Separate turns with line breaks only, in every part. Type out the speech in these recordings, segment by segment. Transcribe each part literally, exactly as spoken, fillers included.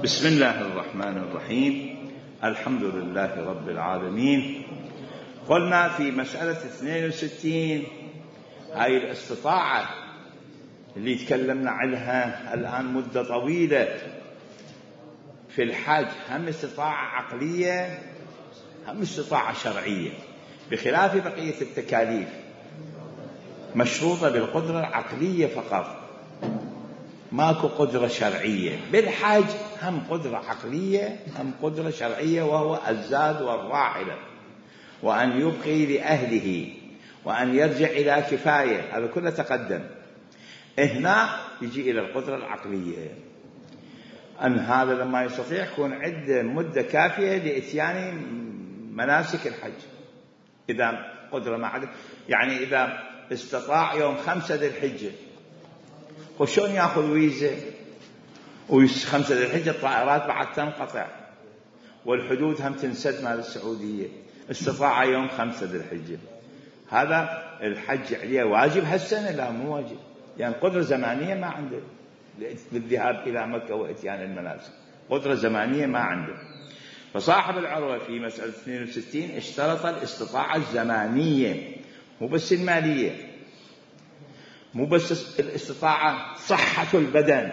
بسم الله الرحمن الرحيم. الحمد لله رب العالمين. قلنا في مسألة اثنين وستين هاي الاستطاعة اللي تكلمنا عنها الآن مدة طويلة في الحج، هم استطاعة عقلية هم استطاعة شرعية، بخلاف بقية التكاليف مشروطة بالقدرة العقلية فقط، ماكو قدرة شرعية. بالحج هم قدرة عقلية هم قدرة شرعية، وهو الزاد والراحلة، وأن يبقي لأهله، وأن يرجع إلى كفاية. هذا كله تقدم. هنا يجي إلى القدرة العقلية، أن هذا لما يستطيع يكون عنده مدة كافية لإتيان مناسك الحج. إذا قدرة ما عدد، يعني إذا استطاع يوم خمسة ذي الحجة، وشون يأخذ ويزة؟ وخمسة ذي الحجة الطائرات بعد تنقطع، والحدود هم تنسد مال السعودية. استطاع يوم خمسة ذي الحجة، هذا الحج عليه واجب هالسنة؟ لا، مو واجب، يعني قدرة زمانية ما عنده للذهاب إلى مكة وإتيان المناسك، قدرة زمانية ما عنده. فصاحب العروة في مسألة اثنين وستين اشترط الاستطاعة الزمانية، مو بس المالية، مو بس الاستطاعة صحة البدن،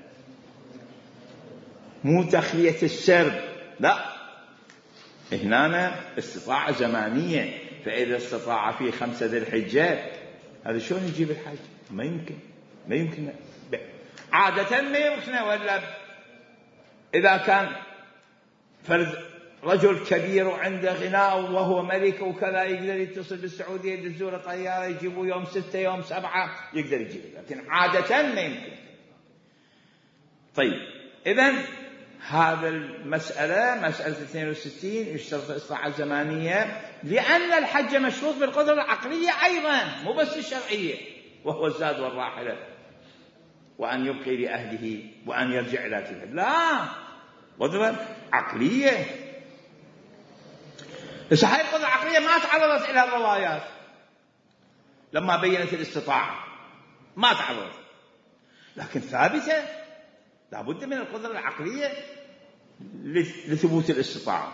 مو تخلية السرب، لا، هنا استطاعة زمانية. فإذا استطاع في خمسة ذي الحجة، هذا شلون يجيب الحج؟ ما يمكن ما يمكن عادة ما يمكن. ولا إذا كان فرد رجل كبير وعنده غناء وهو ملك وكذا، يقدر يتصل بالسعودية يدزوا طيارة يجيبوا يوم ستة يوم سبعة يقدر يجيب، لكن عادة ما يمكن. طيب، إذن هذا المسألة مسألة اثنين وستين يشترط الاستطاعة الزمانية، لأن الحج مشروط بالقدرة العقلية أيضا، مو بس الشرعية، وهو الزاد والراحلة، وأن يبقي لأهله، وأن يرجع إلى تلك. لا، قدرة عقلية. بس هاي القدرة العقلية ما تعرضت إلى الروايات لما بينت الاستطاعة، ما تعرضت، لكن ثابتة. لابد من القدرة العقلية لثبوت الاستطاعة،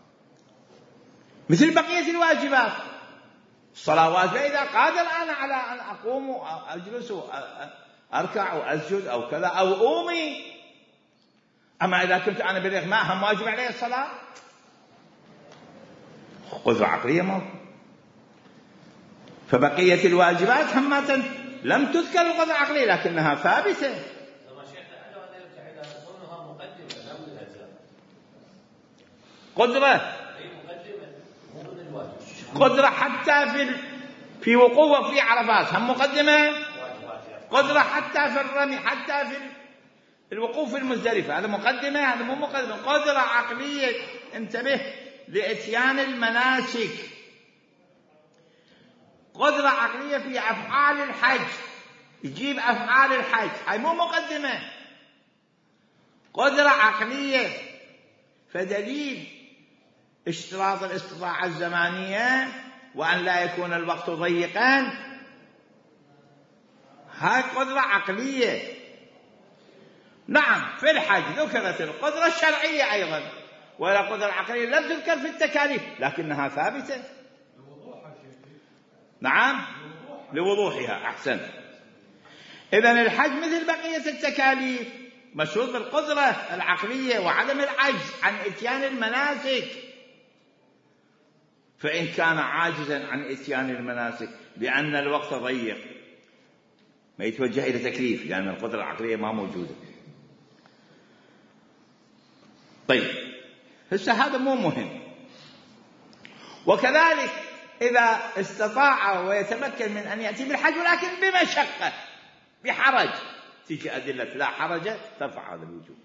مثل بقية الواجبات. الصلوات، فإذا قادر أنا على أن أقوم وأجلس وأركع وأسجد أو كذا أو أومي. أما إذا كنت أنا بالإغماء هم واجب عليه الصلاة، قدرة عقلية ما. فبقية الواجبات هم لم تذكر القدرة العقلية، لكنها ثابتة. قدرة قدرة حتى في في وقوف في عرفات هم مقدمة. قدرة حتى في الرمي، حتى في الوقوف في المزدلفة، هذا مقدمة، هذا مو مقدمة. قدرة عقلية، انتبه، لإتيان المناسك. قدرة عقلية في أفعال الحج، يجيب أفعال الحج، هاي مو مقدمة. قدرة عقلية. فدليل اشتراط الاستطاعة الزمانية وأن لا يكون الوقت ضيقا، هاي قدرة عقلية. نعم، في الحج ذكرت القدرة الشرعية أيضا، ولا قدرة عقلية لم تذكر في التكاليف، لكنها ثابتة. نعم، لوضوحها. أحسن. إذن الحج مثل بقية التكاليف مشروط بالقدرة العقلية وعدم العجز عن إتيان المناسك. فإن كان عاجزا عن إتيان المناسك لأن الوقت ضيق، ما يتوجه إلى تكليف، لأن القدرة العقلية ما موجودة. طيب، هسه هذا مو مهم. وكذلك إذا استطاع ويتمكن من أن يأتي بالحج، ولكن بمشقة بحرج، تيجي أدلة لا حرج ترفع هذا الوجوب.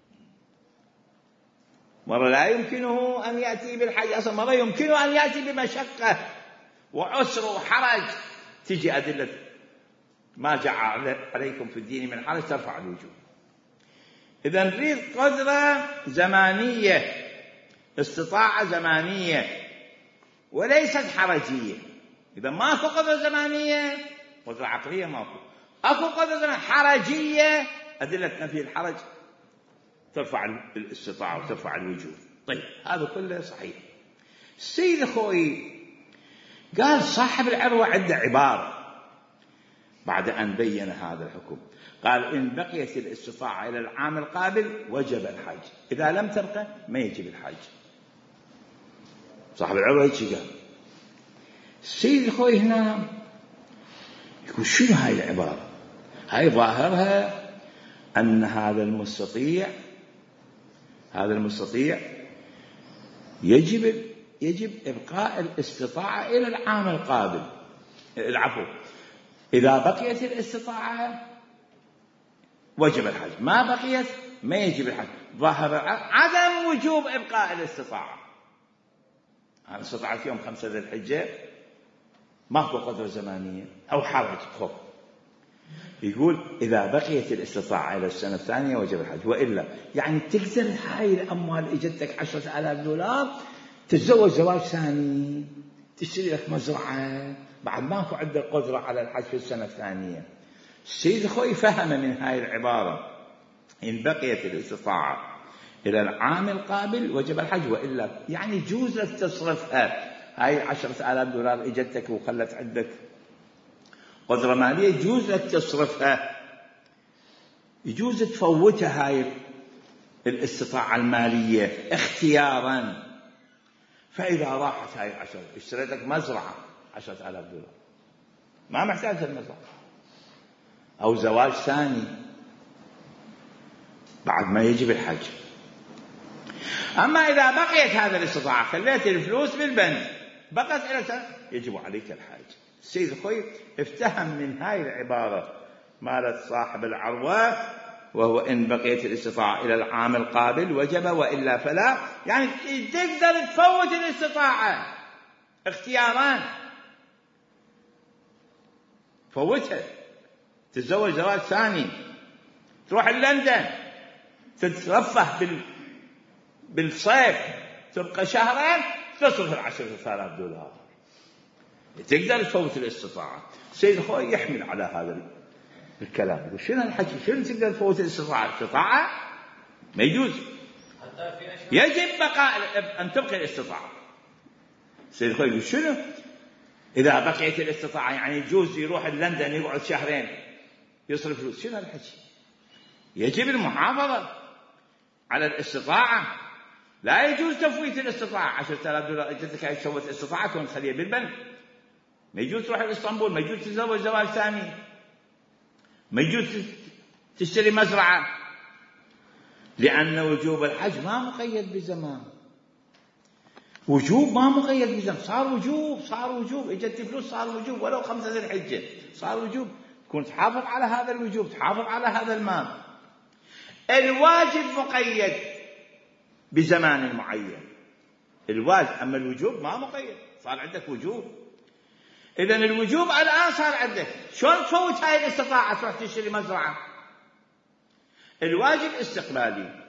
مرة لا يمكنه أن يأتي بالحج أصلا، مرة يمكنه أن يأتي بمشقة وعسر وحرج، تيجي أدلة ما جعل عليكم في الدين من حرج ترفع الوجوب. إذا نريد قدرة زمانية، استطاعة زمانية وليست حرجية. إذا ما أكو قدرة زمانية، قدرة عقلية ما أكو. أكو قدرة حرجية، أدلة نفي الحرج ترفع الاستطاعة وترفع الوجوب. طيب هذا كله صحيح. السيد أخوي قال صاحب العروة عنده عبارة بعد أن بين هذا الحكم، قال إن بقيت الاستطاعة إلى العام القابل وجب الحج، إذا لم تبقى ما يجب الحج. صاحب العروة هيك قال. السيد أخوي هنا يقول شنو هاي العبارة؟ هاي ظاهرها أن هذا المستطيع هذا المستطيع يجب يجب إبقاء الاستطاعة إلى العام القابل. العفو، إذا بقيت الاستطاعة وجب الحج، ما بقيت ما يجب الحج. ظاهر عدم وجوب إبقاء الاستطاعة. الاستطاعة يوم خمسة ذي الحجة ماكو قدرة زمانية أو حرج خوف. يقول إذا بقيت الاستطاعة إلى السنة الثانية وجب الحج، وإلا يعني تقدر هاي الأموال إجتك عشرة آلاف دولار تتزوج زواج ثاني، تشتري لك مزرعة، بعد ماكو عندك قدرة على الحج في السنة الثانية. السيد أخوي فهم من هاي العبارة إن بقيت الاستطاعة إلى العام القابل وجب الحج، وإلا يعني يجوز لك تصرفها. هاي عشرة آلاف دولار إجتك وخلت عندك قدرة مالية، يجوز لك تصرفها، يجوز تفوتها هاي الاستطاعة المالية اختيارا. فإذا راحت هاي عشرة اشتريت لك مزرعة عشرة آلاف دولار ما محتاج المزرعة، أو زواج ثاني، بعد ما يجب الحج. أما إذا بقيت هذا الاستطاعة خليت الفلوس بالبنك بقت إلى سنة يجب عليك الحج. السيد أخوي افتهم من هاي العبارة مالت صاحب العروة، وهو إن بقيت الاستطاعة إلى العام القابل وجب وإلا فلا، يعني تقدر تفوت الاستطاعة اختياران، فوتها، تتزوج زواج ثاني، تروح لندن تترفه بال... بالصيف، تبقى شهرين تصرف العشرة آلاف دولار، تقدر تفوت الاستطاعة. السيد أخوي يحمل على هذا الكلام، يقول شنو الحكي؟ شنو تقدر تفوت الاستطاعة؟ الاستطاعة ما يجوز، يجب بقاء أن تبقي الاستطاعة. السيد أخوي يقول شنو؟ إذا بقيت الاستطاعة يعني يجوز يروح لندن يقعد شهرين يصرف فلوس. شنو الحكي؟ يجب المحافظة على الاستطاعة، لا يجوز تفويت الاستطاعة. عشرة آلاف دولار اجتك هاي تفوت الاستطاعة كون خليها بالبنك، ما يجوز تروح لإسطنبول، ما يجوز تتزوج زواج ثاني، ما يجوز تشتري مزرعة، لأن وجوب الحج ما مقيد بزمان. وجوب ما مقيد بزمان، صار وجوب صار وجوب اجت فلوس صار وجوب، ولو خمسة ذي الحجة صار وجوب. كنت تحافظ على هذا الوجوب، تحافظ على هذا المال. الواجب مقيد بزمان معين، الواجب، أما الوجوب ما مقيد، صار عندك وجوب. إذن الوجوب الآن صار عندك، شلون تفوت هاي الاستطاعة تروح تشتري مزرعة؟ الواجب استقبالي.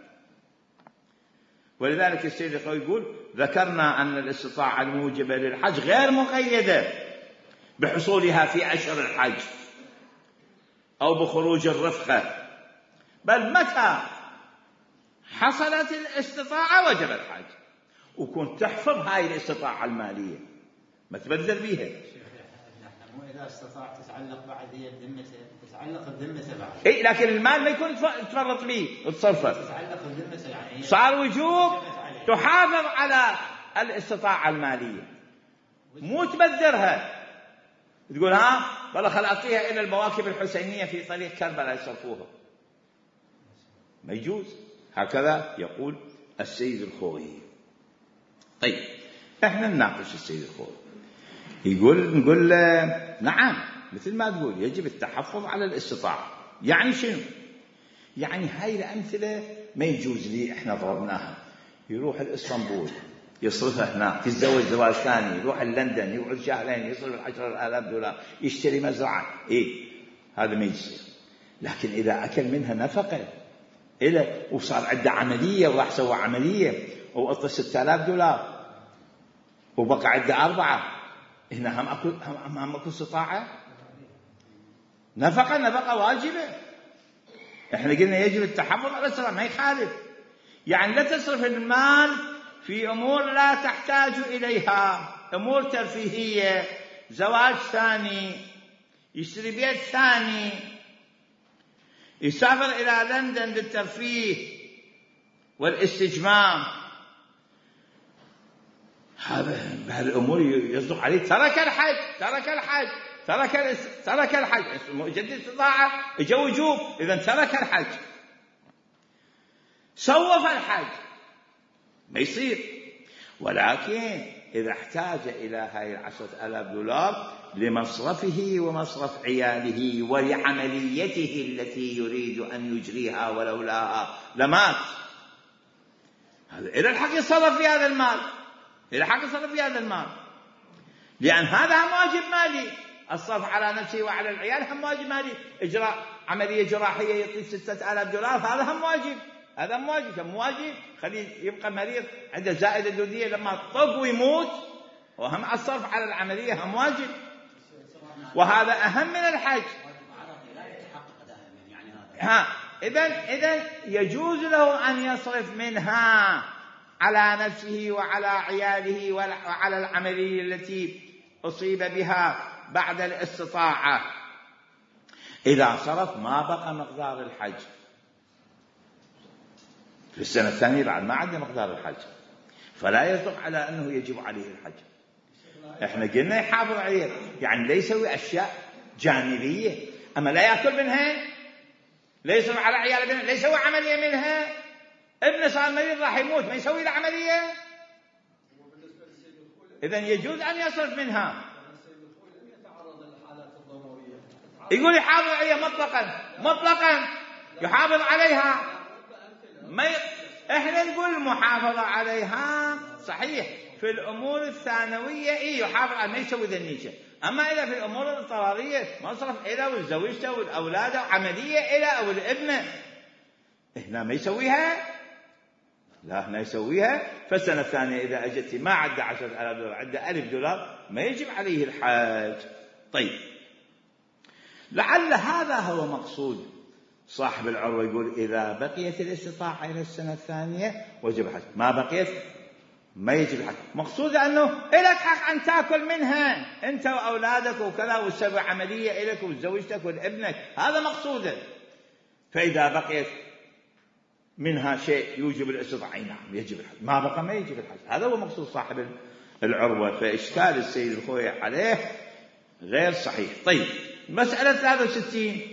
ولذلك السيد الخوي يقول ذكرنا أن الاستطاعة الموجبة للحج غير مقيدة بحصولها في أشهر الحج أو بخروج الرفقة، بل متى حصلت الاستطاعة وجب الحج، وكنت تحفظ هاي الاستطاعة المالية ما تبذل بيها.
مو إذا استطاع تتعلق بعد هي بذمته، تتعلق بذمته بعد.
إيه لكن المال ما يكون تفرط به وتصرفه،
تتعلق بذمته يعني
صار وجوب تحافظ على الاستطاعة المالية، مو تبذرها تقول ها والله خل أعطيها إلى المواكب الحسينية في طريق كربلاء يصرفوها، ما يجوز. هكذا يقول السيد الخوئي. طيب احنا نناقش السيد الخوئي، يقول نقول له نعم مثل ما تقول يجب التحفظ على الاستطاعة. يعني شنو؟ يعني هاي الأمثلة ما يجوز لي احنا ضربناها، يروح الإسطنبول يصرفها هناك، يتزوج زواج ثاني، يروح لندن يقعد شهرين يصرف العشرة آلاف دولار، يشتري مزرعة، إيه هذا ما يصير. لكن إذا أكل منها نفقة إلى وصار عنده عملية وراح سوى عملية وأعطى ستة آلاف دولار وبقى عنده أربعة، هنا هم أكو هم هم أكو استطاعة نفقة نفقة واجبة. إحنا قلنا يجب التحفظ على السلام ما يخالف، يعني لا تصرف المال في أمور لا تحتاج إليها، أمور ترفيهية، زواج ثاني، يشتري بيت ثاني، يسافر إلى لندن للترفيه والاستجمام. هذا بهالأمور يصدق عليه ترك الحج ترك الحج ترك ترك الحج جد استطاعة إجا وجوب، إذا ترك الحج سوف الحج ما يصير. ولكن إذا احتاج إلى هاي العشرة آلاف دولار لمصرفه ومصرف عياله ولعمليته التي يريد أن يجريها ولولاها لمات، هذا إلى الحق يصرف في هذا المال، إلى الحق يصرف في هذا المال، لأن هذا هم واجب مالي. الصرف على نفسه وعلى العيال هم واجب مالي. إجراء عملية جراحية يعطي ستة آلاف دولار، هذا هم واجب، هذا هم واجب. هم واجب خليه يبقى مريض عنده زائدة دودية لما طب ويموت، وهم الصرف على العملية هم واجب، وهذا أهم من الحج. ها إذن إذن يجوز له أن يصرف منها على نفسه وعلى عياله وعلى العملية التي أصيب بها بعد الاستطاعة، إذا صرف ما بقى مقدار الحج. في السنة الثانية بعد ما عندنا مقدار الحج، فلا يصدق على أنه يجب عليه الحج. إحنا قلنا يحافظ عليه، يعني لا يسوي أشياء جانبية، أما لا يأكل منها، لا يصرف على عياله منها، لا يسوي عملية منها. ابنه صار مريض راح يموت، ما يسوي له عملية، إذن يجوز أن يصرف منها. يقول يحافظ عليها مطلقا مطلقا يحافظ عليها. ما ي... احنا نقول المحافظة عليها صحيح في الأمور الثانوية، إيه يحافظ عليها، ما يسوي ذنيشة. أما إذا في الأمور الاضطرارية مصرف إلى والزوجته والأولاد وعملية إلى أو الابنة، هنا ما يسويها، لا هنا يسويها. فالسنة الثانية إذا أجت ما عدى عشرة آلاف دولار، عدى ألف دولار، ما يجب عليه الحج. طيب، لعل هذا هو مقصود صاحب العروة، يقول إذا بقيت الاستطاعة إلى السنة الثانية وجب الحج، ما بقيت ما يجب الحج. مقصود أنه إلك حق أن تأكل منها أنت وأولادك وكذا، وتسوي عملية إلك وزوجتك وابنك، هذا مقصوده. فإذا بقيت منها شيء يوجب الاستطاعة، نعم يجب الحج، ما بقى ما يجب الحج. هذا هو مقصود صاحب العروة. فإشكال السيد الخوي عليه غير صحيح. طيب، مسألة ثلاثة وستين.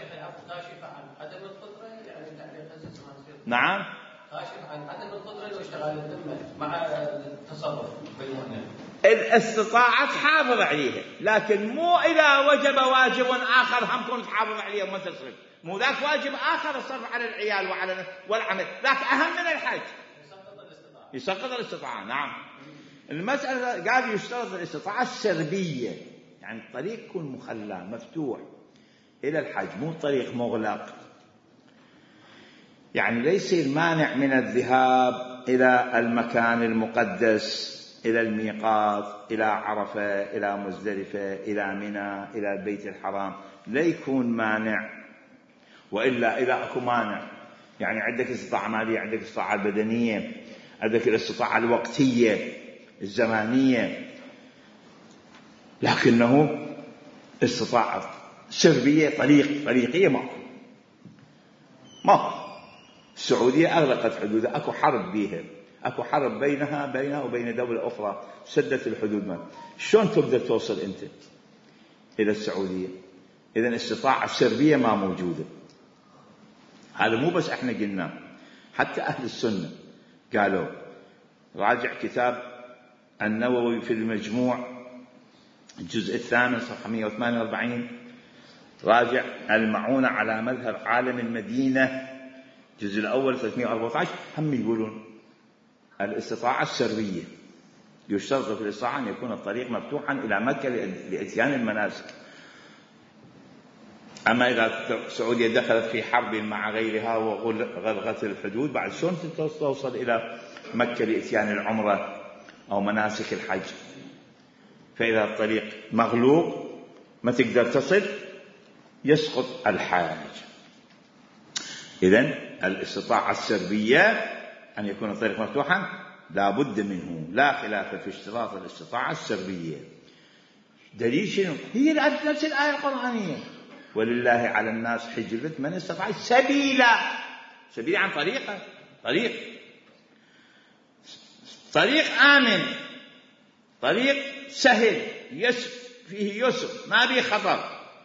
نعم،
كاشف عن عدم القدرة واشتغال الذمة مع التصرف بالمؤمن.
الاستطاعة تحافظ عليها، لكن مو إذا وجب واجب آخر هم كنت تحافظ عليها وما تصرف. مو ذاك واجب آخر الصرف على العيال وعلى والعمل، ذاك أهم من الحج.
يسقط الاستطاعة.
يسقط الاستطاعة، نعم. المسألة قال يشترط الاستطاعة السربية، يعني الطريق يكون مخلى مفتوح إلى الحج، مو طريق مغلق. يعني ليس المانع من الذهاب إلى المكان المقدس، إلى الميقات، إلى عرفة، إلى مزدلفة، إلى منى، إلى البيت الحرام، لا يكون مانع. وإلا إذا أكو مانع، يعني عندك استطاعة مالية، عندك استطاعة بدنية، عندك الاستطاعة الوقتية الزمانية، لكنه استطاعة سربية طريق طريقية ما ما السعودية أغلقت حدودها، أكو حرب بيها، أكو حرب بينها بينها وبين دولة أخرى، سدت الحدود. ما شلون تقدر توصل أنت إلى السعودية؟ إذن الاستطاعة السربية ما موجودة. هذا مو بس إحنا قلنا، حتى أهل السنة قالوا. راجع كتاب النووي في المجموع الجزء الثامن صفحة مئة وثمانية وأربعين، راجع المعونة على مذهب عالم المدينة الجزء الأول ثلاثمئة وأربعة عشر، هم يقولون الاستطاعة السرية يشترط في الاستطاعة أن يكون الطريق مفتوحا إلى مكة لإتيان المناسك. أما إذا السعودية دخلت في حرب مع غيرها وغلقت الحدود، بعد شلون توصل إلى مكة لإتيان العمرة أو مناسك الحج؟ فإذا الطريق مغلوق ما تقدر تصل، يسقط الحاج. إذن الاستطاعة السربية أن يكون الطريق مفتوحا لا بد منه، لا خلاف في اشتراط الاستطاعة السرية. دليل شنو؟ هي نفس الآية القرآنية: ولله على الناس حج البيت من استطاع سبيلا. سبيل عن طريقة، طريق طريق آمن، طريق سهل يسر، فيه يسر ما به خطر.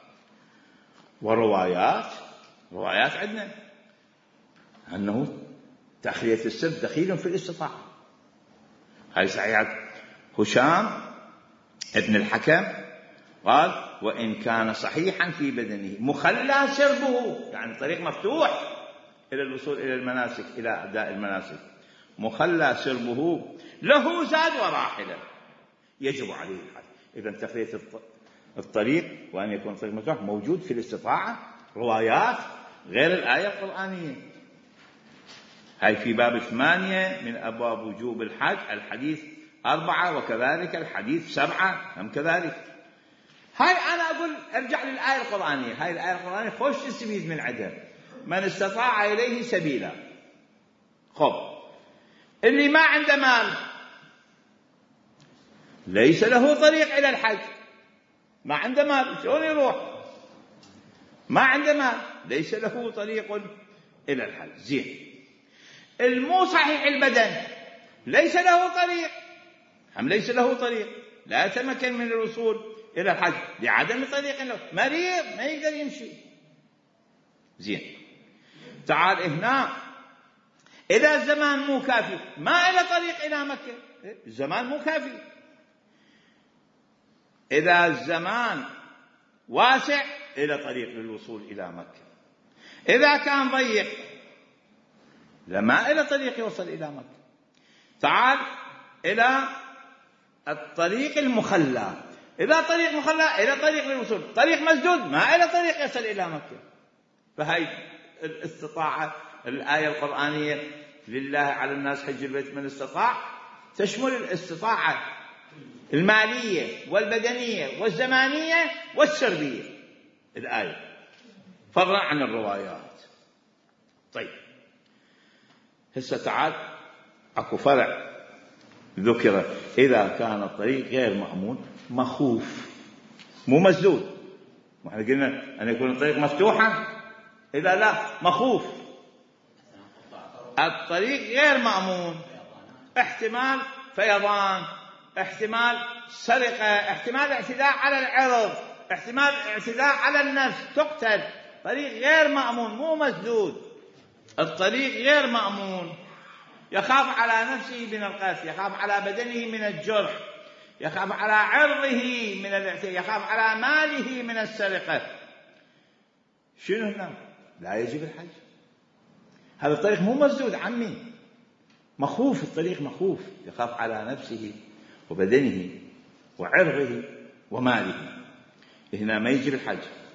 وروايات روايات عندنا أنه تخلية السر دخيل في الاستطاعة. هاي صحيحة هشام ابن الحكم قال: وإن كان صحيحا في بدنه مخلى سربه، يعني طريق مفتوح إلى الوصول إلى المناسك، إلى أداء المناسك، مخلى سربه له زاد وراحلة يجب عليه الحج. إذن تخلية الطريق وأن يكون الطريق مفتوح موجود في الاستطاعة، روايات غير الآية القرآنية. هاي في باب ثمانية من أبواب وجوب الحج، الحديث أربعة، وكذلك الحديث سبعة هم كذلك. هاي أنا أقول أرجع للآية القرآنية. هاي الآية القرآنية خوش تستفيد من عدها: من استطاع إليه سبيلا. خب اللي ما عنده مال ليس له طريق إلى الحج، ما عنده مال شلون يروح؟ ما عنده مال ليس له طريق إلى الحج. زين، المو صحيح البدن ليس له طريق، هم ليس له طريق، لا يتمكن من الوصول إلى الحج لعدم طريق له، مريض ما يقدر يمشي. زين، تعال هنا إذا الزمان مو كافي، ما له طريق إلى مكة، الزمان مو كافي. إذا الزمان واسع إلى طريق للوصول إلى مكة، إذا كان ضيق لما إلى طريق يوصل إلى مكة. تعال إلى الطريق المخلى، إذا طريق مخلى إلى طريق للوصول، طريق مسدود ما إلى طريق يصل إلى مكة. فهي الاستطاعة، الآية القرآنية لله على الناس حج البيت من استطاع تشمل الاستطاعة المالية والبدنية والزمانية والسربية، الآية فضلا عن الروايات. طيب هسه تعال اكو فرع ذكر: إذا كان الطريق غير مأمون مخوف مو مسدود. احنا قلنا أن يكون الطريق مفتوحا، إذا لا مخوف. الطريق غير مأمون، احتمال فيضان، احتمال سرقة، احتمال اعتداء على العرض، احتمال اعتداء على النفس، تقتل. طريق غير مأمون مو مسدود، الطريق غير مأمون، يخاف على نفسه من القتل، يخاف على بدنه من الجرح، يخاف على عرضه من الاعتداء، يخاف على ماله من السرقة. شنو هنا؟ لا يجب الحج. هذا الطريق مو مسدود عمي، مخوف، الطريق مخوف، يخاف على نفسه وبدنه وعرضه وماله، هنا ما يجب الحج.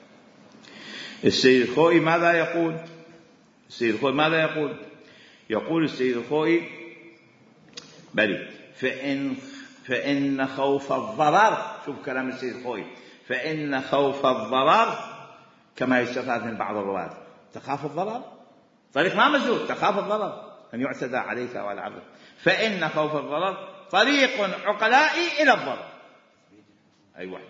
السيد الخوئي ماذا يقول؟ السيد الخوئي ماذا يقول؟ يقول السيد الخوئي: بلي فإن, فإن خوف الضرر، شوف كلام السيد الخوئي، فإن خوف الضرر كما يستفاد من بعض الروايات. تخاف الضرر، طريق ما مسدود، تخاف الضرر أن يعتدى عليك أو على عبدك. فإن خوف الضرر طريق عقلائي إلى الضرر. أي واحد.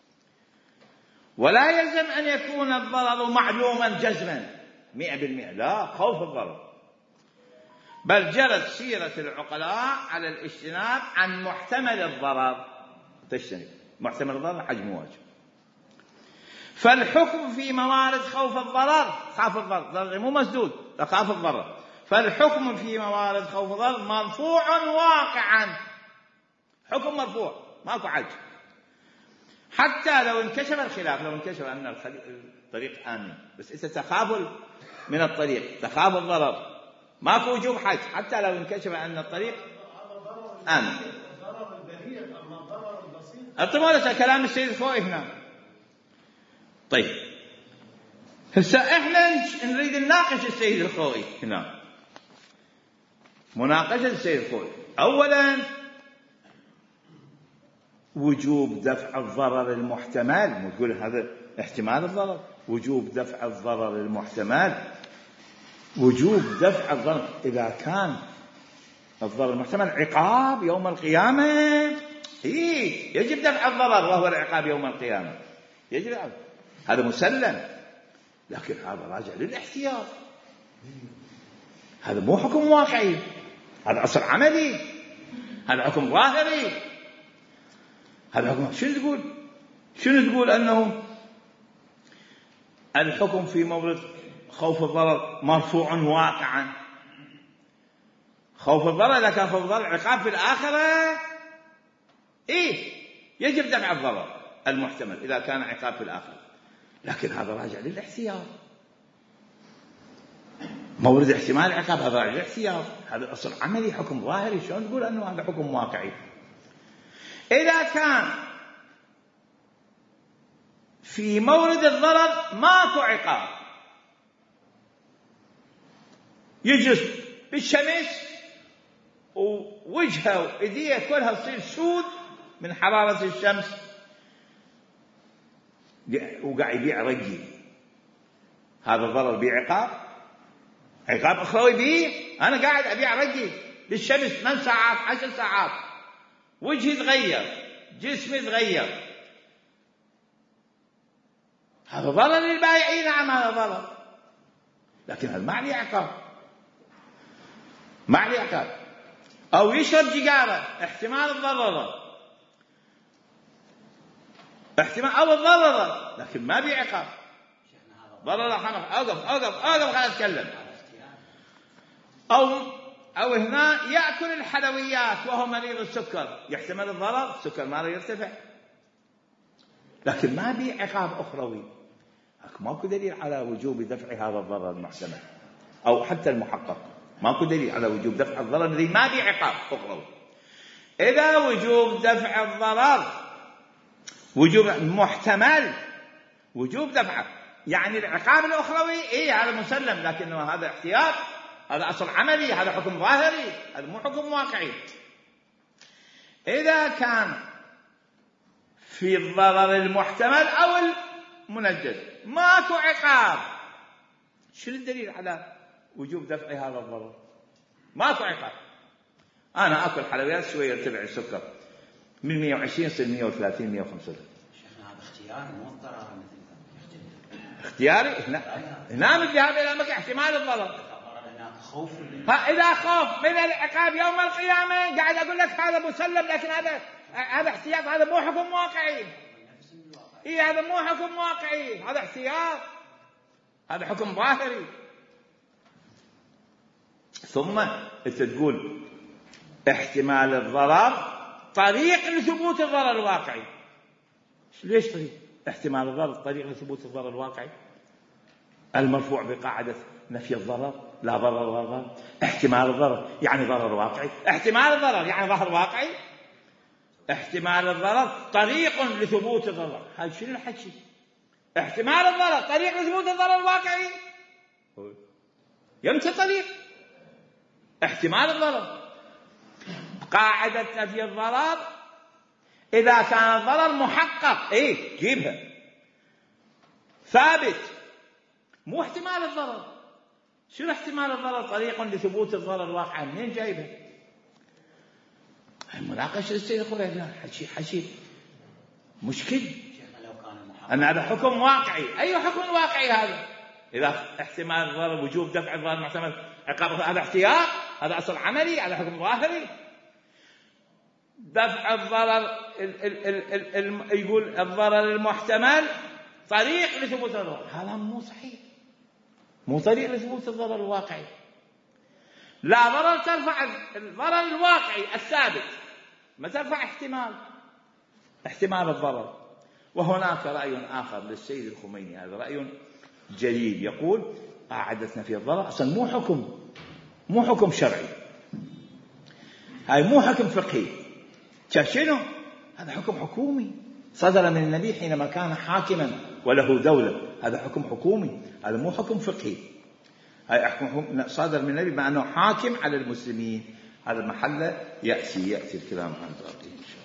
ولا يلزم أن يكون الضرر معلوما جزما مئة بالمئة، لا، خوف الضرر، بل جرت سيرة العقلاء على الاجتناب عن محتمل الضرر. تجتنب محتمل الضرر، حج مواجب. فالحكم في موارد خوف الضرر، خاف الضرر، ضرر مو مسدود، تخاف الضرر، فالحكم في موارد خوف الضرر مرفوع واقعا، حكم مرفوع ماكو حج. حتى لو انكشف الخلاف، لو انكشف أن الطريق آمن، بس إذا تخاف من الطريق، تخاف الضرر، ماكو وجوب حج حتى لو انكشف أن الطريق آمن. أطمئنوا كلام السيد الخوئي هنا. طيب هسه احنا نريد نناقش السيد الخوئي هنا، مناقشة السيد الخوئي. أولا وجوب دفع الضرر المحتمل، مو تقول هذا احتمال الضرر، وجوب دفع الضرر المحتمل، وجوب دفع الضرر إذا كان الضرر المحتمل عقاب يوم القيامة. إيه يجب دفع الضرر وهو العقاب يوم القيامة، يجب دفع. هذا مسلم، لكن هذا راجع للاحتياط، هذا مو حكم واقعي، هذا أصل عملي، هذا حكم ظاهري. هذا حكم شنو تقول؟ شنو تقول أنه الحكم في مورد خوف الضرر مرفوع واقعا؟ خوف الضرر إذا كان خوف الضرر عقاب في الآخرة، إيه يجب دفع الضرر المحتمل إذا كان عقاب في الآخرة، لكن هذا راجع للاحتياط، مورد احتمال العقاب هذا راجع للاحتياط، هذا أصل عملي حكم ظاهري. شلون تقول أنه هذا حكم واقعي؟ إذا كان في مورد الضرر ماكو عقاب، يجلس بالشمس ووجهه وإيديه كلها تصير سود من حرارة الشمس وقاعد يبيع رجي، هذا الضرر بعقاب، عقاب أخروي به. أنا قاعد أبيع رجي بالشمس ثمان ساعات عشر ساعات، وجهي تغير، جسمي تغير، هذا ضرر للبائعين. نعم هذا ضرر، لكن هذا ما عليه عقاب، ما عليه عقاب. أو يشرب سيجارة، احتمال الضرر، احتمال أو الضرر، لكن ما بي عقاب. ضرر حمق، أوقف أوقف أوقف خلينا أتكلم. أو أو هنا يأكل الحلويات وهو مريض السكر، يحتمل الضرر، السكر ماله يرتفع، لكن ما بي عقاب أخروي. ماكو دليل على وجوب دفع هذا الضرر المحتمل أو حتى المحقق، ماكو دليل على وجوب دفع الضرر الذي ما بي عقاب أخروي. إذا وجوب دفع الضرر وجوب محتمل، وجوب دفعه يعني العقاب الأخروي، إيه هذا مسلم، لكنه هذا احتياط، هذا أصل عملي، هذا حكم ظاهري، هذا مو حكم واقعي. إذا كان في الضرر المحتمل أو المنجز ماكو عقاب، شو الدليل على وجوب دفع هذا الضرر؟ ماكو عقاب. أنا أكل حلويات شوية يرتفع السكر من مئة وعشرين يصير مئة وثلاثين مئة وخمسة وثلاثين.
شيخنا هذا اختياري مو اضطراري مثل
اختياري. هنا الذهاب إلى مكة احتمال الضرر،
خوف.
إذا خوف من العقاب يوم القيامة قاعد أقول لك هذا مسلم، لكن هذا هذا احتياط، هذا مو حكم واقعي. إيه هذا مو حكم واقعي، هذا احتياط، هذا حكم ظاهري. ثم أنت تقول احتمال الضرر طريق لثبوت الضرر الواقعي. ليش طريق؟ احتمال الضرر طريق لثبوت الضرر الواقعي، المرفوع بقاعدة نفي الضرر، لا ضرر ولا ضرر. احتمال الضرر يعني ضرر واقعي، احتمال الضرر يعني ظهر واقعي. احتمال الضرر طريق لثبوت الضرر، هذا شنو الحكي؟ احتمال الضرر طريق لثبوت الضرر الواقعي، يمتى طريق احتمال الضرر. قاعدة نفي الضرر إذا كان الضرر محقق، إيه جيبها ثابت، مو احتمال الضرر. شنو احتمال الضرر؟ طريق لثبوت الضرر الواقع، منين جايبها؟ المناقشة السيد الخليل حكي حكي مشكل. أن هذا حكم واقعي. أي حكم واقعي هذا؟ إذا احتمال الضرر وجوب دفع الضرر محتمل عقاب، هذا احتياط، هذا أصل عملي، هذا حكم ظاهري. دفع الضرر ال ال ال ال ال يقول الضرر المحتمل طريق لثبوت الضرر، هذا مو صحيح، مو طريق لثبوت الضرر الواقعي. لا ضرر ترفع الضرر الواقعي الثابت، ما ترفع احتمال احتمال الضرر. وهناك رأي آخر للسيد الخميني، هذا رأي جليل، يقول قاعدتنا في الضرر أصلا مو حكم مو حكم شرعي، هاي مو حكم فقهي. شنو هذا؟ حكم حكومي صدر من النبي حينما كان حاكما وله دولة، هذا حكم حكومي، هذا مو حكم فقهي. هاي حكم صادر من النبي مع أنه حاكم على المسلمين، هذا محله يأتي يأتي الكلام عن ذلك.